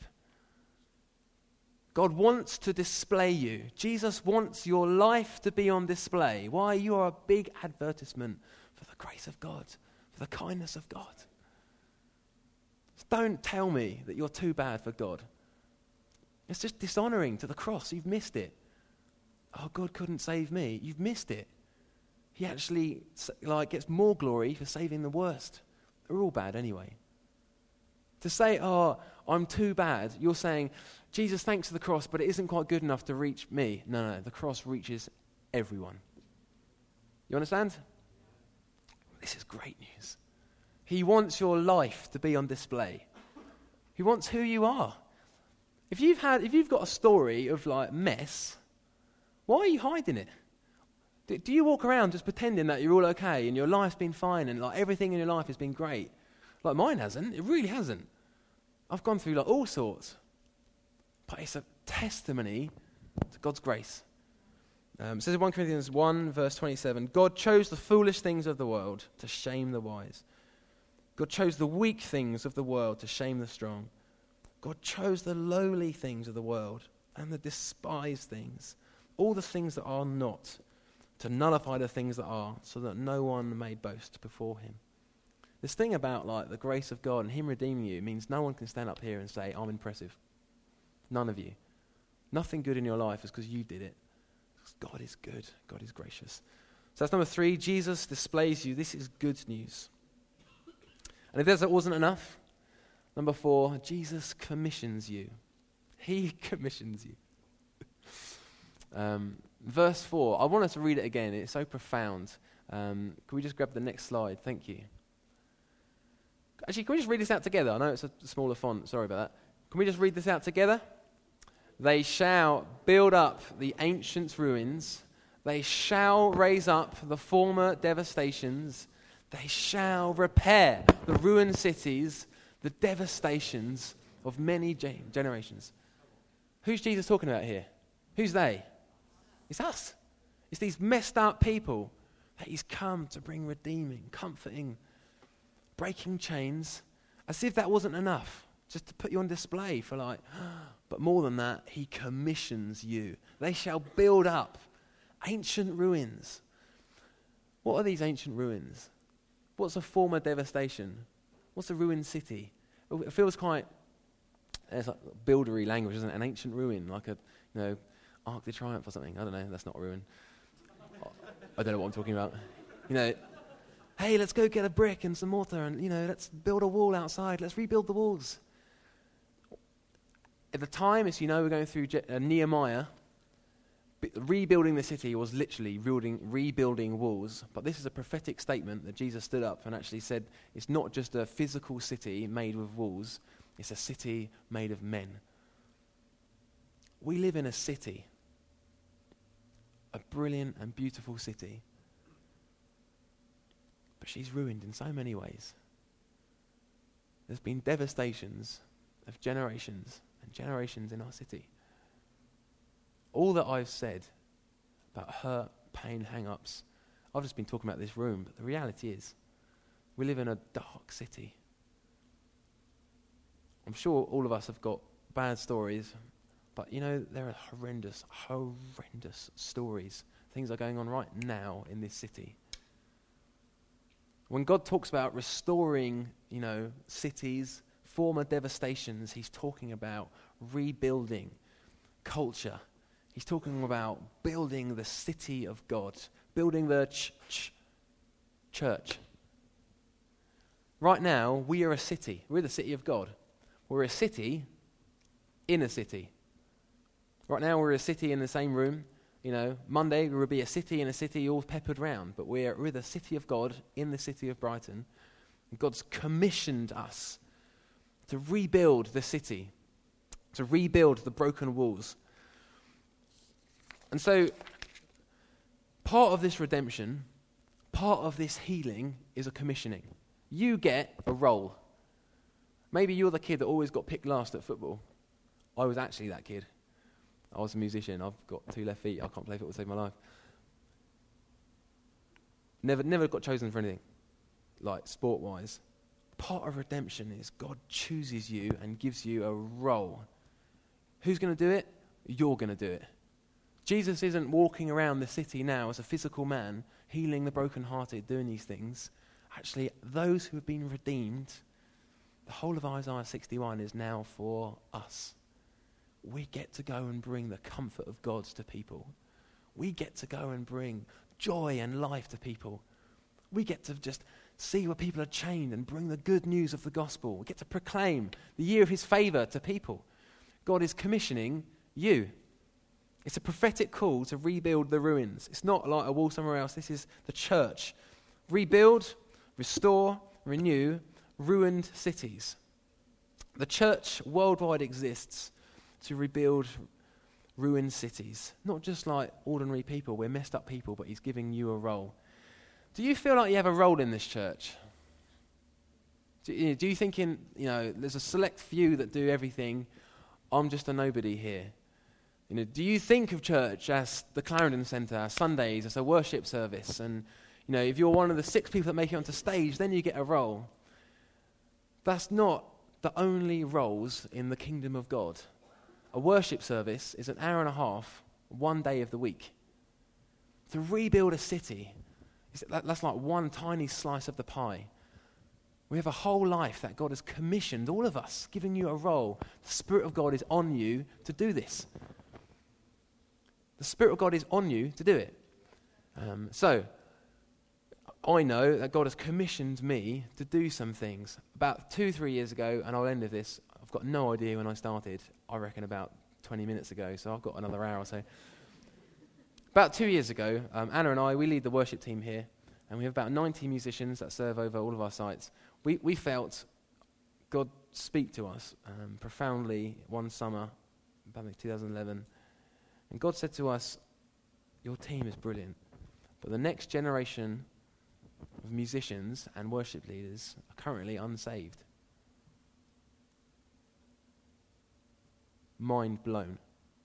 God wants to display you. Jesus wants your life to be on display. Why? You are a big advertisement for the grace of God, for the kindness of God. Don't tell me that you're too bad for God. It's just dishonoring to the cross. You've missed it. Oh, God couldn't save me. You've missed it. He actually like gets more glory for saving the worst. They're all bad anyway. To say, oh, I'm too bad, you're saying, Jesus, thanks for the cross, but it isn't quite good enough to reach me. No, no, the cross reaches everyone. You understand? This is great news. He wants your life to be on display. He wants who you are. If you've had, if you've got a story of like mess, why are you hiding it? Do, do you walk around just pretending that you're all okay and your life's been fine and like everything in your life has been great? Like mine hasn't. It really hasn't. I've gone through like all sorts. But it's a testimony to God's grace. Um, it says in First Corinthians one, verse twenty-seven, God chose the foolish things of the world to shame the wise. God chose the weak things of the world to shame the strong. God chose the lowly things of the world and the despised things, all the things that are not, to nullify the things that are, so that no one may boast before him. This thing about like the grace of God and him redeeming you means no one can stand up here and say, I'm impressive. None of you. Nothing good in your life is because you did it. God is good. God is gracious. So that's number three. Jesus displays you. This is good news. And if that wasn't enough, number four, Jesus commissions you. He commissions you. um, verse four. I want us to read it again. It's so profound. Um, can we just grab the next slide? Thank you. Actually, can we just read this out together? I know it's a smaller font. Sorry about that. Can we just read this out together? They shall build up the ancient ruins. They shall raise up the former devastations. They shall repair the ruined cities, the devastations of many generations. Who's Jesus talking about here? Who's they? It's us. It's these messed up people that he's come to bring redeeming, comforting, breaking chains, as if that wasn't enough, just to put you on display for like, but more than that, he commissions you. They shall build up ancient ruins. What are these ancient ruins? What's a former devastation? What's a ruined city? It feels quite, it's like buildery language, isn't it? An ancient ruin, like a, you know, Arc de Triomphe or something. I don't know, that's not a ruin. I don't know what I'm talking about. You know, hey, let's go get a brick and some mortar and, you know, let's build a wall outside. Let's rebuild the walls. At the time, as you know, we're going through Je- uh, Nehemiah. B- rebuilding the city was literally rebuilding, rebuilding walls. But this is a prophetic statement that Jesus stood up and actually said, it's not just a physical city made with walls. It's a city made of men. We live in a city. A brilliant and beautiful city. But she's ruined in so many ways. There's been devastations of generations and generations in our city. All that I've said about hurt, pain, hang-ups, I've just been talking about this room, but the reality is we live in a dark city. I'm sure all of us have got bad stories, but you know, there are horrendous, horrendous stories. Things are going on right now in this city. When God talks about restoring, you know, cities, former devastations, he's talking about rebuilding culture. He's talking about building the city of God, building the ch- ch- church. Right now, we are a city. We're the city of God. We're a city in a city. Right now, we're a city in the same room. You know, Monday, we will be a city in a city all peppered round. But we're, we're the city of God in the city of Brighton. God's commissioned us to rebuild the city, to rebuild the broken walls. And so, part of this redemption, part of this healing is a commissioning. You get a role. Maybe you're the kid that always got picked last at football. I was actually that kid. I was a musician. I've got two left feet. I can't play football to save my life. Never, never got chosen for anything, like sport-wise. Part of redemption is God chooses you and gives you a role. Who's going to do it? You're going to do it. Jesus isn't walking around the city now as a physical man, healing the brokenhearted, doing these things. Actually, those who have been redeemed, the whole of Isaiah sixty-one is now for us. We get to go and bring the comfort of God to people. We get to go and bring joy and life to people. We get to just see where people are chained and bring the good news of the gospel. We get to proclaim the year of his favor to people. God is commissioning you. It's a prophetic call to rebuild the ruins. It's not like a wall somewhere else. This is the church. Rebuild, restore, renew ruined cities. The church worldwide exists to rebuild ruined cities. Not just like ordinary people. We're messed up people, but he's giving you a role. Do you feel like you have a role in this church? Do you, do you think in, you know, there's a select few that do everything. I'm just a nobody here. You know, do you think of church as the Clarendon Centre, Sundays as a worship service? And, you know, if you're one of the six people that make it onto stage, then you get a role. That's not the only roles in the kingdom of God. A worship service is an hour and a half, one day of the week. To rebuild a city, that's like one tiny slice of the pie. We have a whole life that God has commissioned, all of us, giving you a role. The Spirit of God is on you to do this. The Spirit of God is on you to do it. Um, so, I know that God has commissioned me to do some things. About two, three years ago, and I'll end with this, I've got no idea when I started. I reckon about twenty minutes ago, so I've got another hour or so. About two years ago, um, Anna and I, we lead the worship team here, and we have about ninety musicians that serve over all of our sites. We we felt God speak to us um, profoundly one summer, about two thousand eleven, and God said to us, your team is brilliant, but the next generation of musicians and worship leaders are currently unsaved. Mind blown.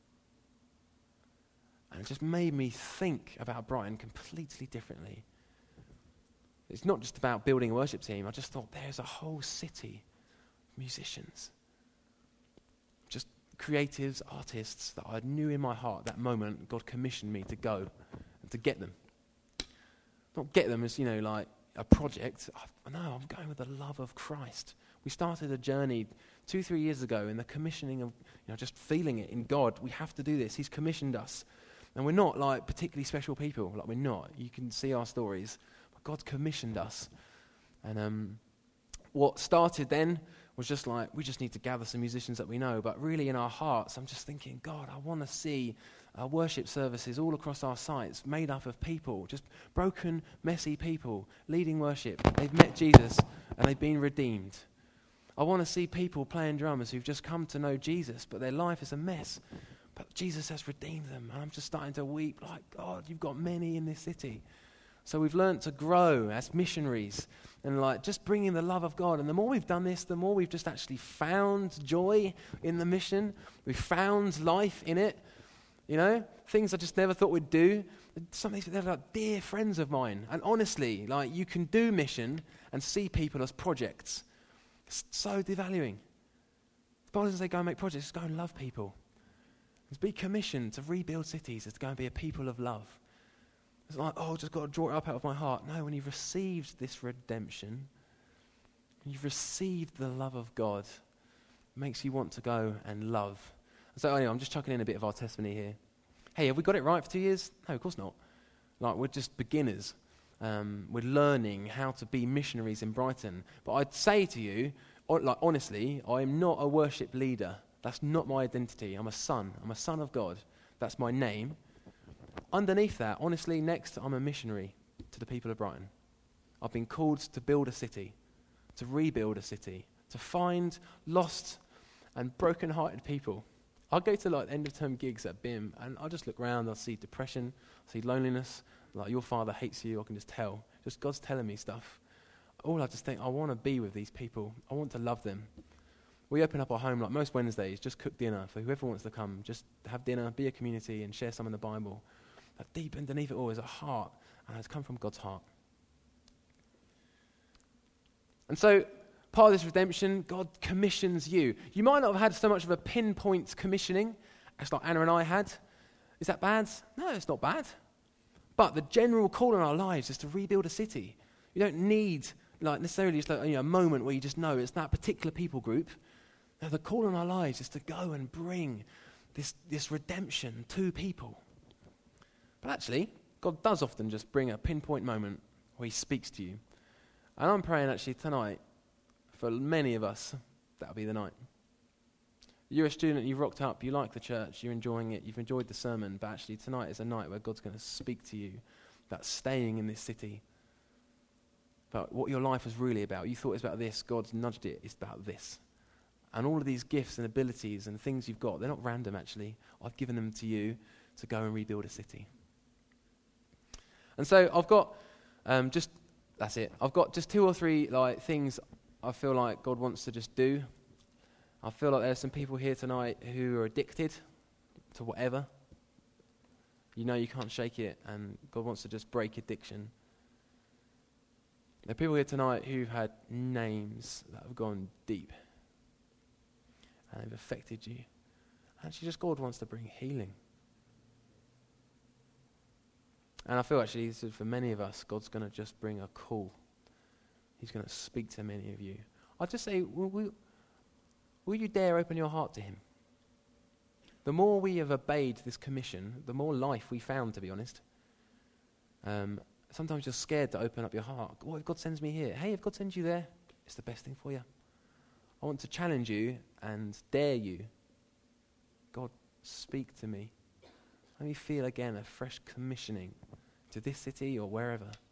And it just made me think about Brighton completely differently. It's not just about building a worship team. I just thought there's a whole city of musicians. Just creatives, artists that I knew in my heart that moment God commissioned me to go and to get them. Not get them as, you know, like a project. I, no, I'm going with the love of Christ. We started a journey two, three years ago in the commissioning of, you know, just feeling it in God. We have to do this. He's commissioned us. And we're not like particularly special people. Like we're not. You can see our stories. But God's commissioned us. And um, what started then was just like, we just need to gather some musicians that we know. But really in our hearts, I'm just thinking, God, I want to see our worship services all across our sites made up of people, just broken, messy people leading worship. They've met Jesus and they've been redeemed. I want to see people playing drums who've just come to know Jesus, but their life is a mess. But Jesus has redeemed them, and I'm just starting to weep like, God, you've got many in this city. So we've learned to grow as missionaries and like just bringing the love of God. And the more we've done this, the more we've just actually found joy in the mission. We've found life in it. You know, things I just never thought we'd do. Some of these, they're like dear friends of mine. And honestly, like you can do mission and see people as projects. It's so devaluing. The Bible doesn't say go and make projects, just go and love people. It's be commissioned to rebuild cities, is to go and be a people of love. It's like, oh, just got to draw it up out of my heart. No, when you've received this redemption, when you've received the love of God, it makes you want to go and love. So anyway, I'm just chucking in a bit of our testimony here. Hey, have we got it right for two years? No, of course not. Like, we're just beginners. Um, we're learning how to be missionaries in Brighton. But I'd say to you, like honestly, I'm not a worship leader. That's not my identity. I'm a son. I'm a son of God. That's my name. Underneath that, honestly, next, I'm a missionary to the people of Brighton. I've been called to build a city, to rebuild a city, to find lost and broken-hearted people. I'll go to like end-of-term gigs at B I M, and I'll just look around. I'll see depression, I'll see loneliness. Like, your father hates you. I can just tell. Just God's telling me stuff. All I just think, I want to be with these people. I want to love them. We open up our home like most Wednesdays, just cook dinner for whoever wants to come. Just have dinner, be a community, and share some of the Bible. But deep underneath it all is a heart, and it's come from God's heart. And so, part of this redemption, God commissions you. You might not have had so much of a pinpoint commissioning as like Anna and I had. Is that bad? No, it's not bad. But the general call in our lives is to rebuild a city. You don't need like necessarily just like, you know, a moment where you just know it's that particular people group. No, the call in our lives is to go and bring this, this redemption to people. But actually, God does often just bring a pinpoint moment where he speaks to you. And I'm praying actually tonight, for many of us, that'll be the night. You're a student, you've rocked up, you like the church, you're enjoying it, you've enjoyed the sermon, but actually tonight is a night where God's going to speak to you about staying in this city, about what your life was really about. You thought it was about this, God's nudged it, it's about this. And all of these gifts and abilities and things you've got, they're not random actually. I've given them to you to go and rebuild a city. And so I've got um, just, that's it. I've got just two or three like things I feel like God wants to just do. I feel like there's some people here tonight who are addicted to whatever. You know you can't shake it, and God wants to just break addiction. There are people here tonight who've had names that have gone deep, and they've affected you. Actually, just God wants to bring healing. And I feel actually, for many of us, God's going to just bring a call. He's going to speak to many of you. I'll just say, will, will, will you dare open your heart to him? The more we have obeyed this commission, the more life we found, to be honest. Um, sometimes you're scared to open up your heart. What if God sends me here? Hey, if God sends you there, it's the best thing for you. I want to challenge you and dare you. God, speak to me. Let me feel again a fresh commissioning to this city or wherever.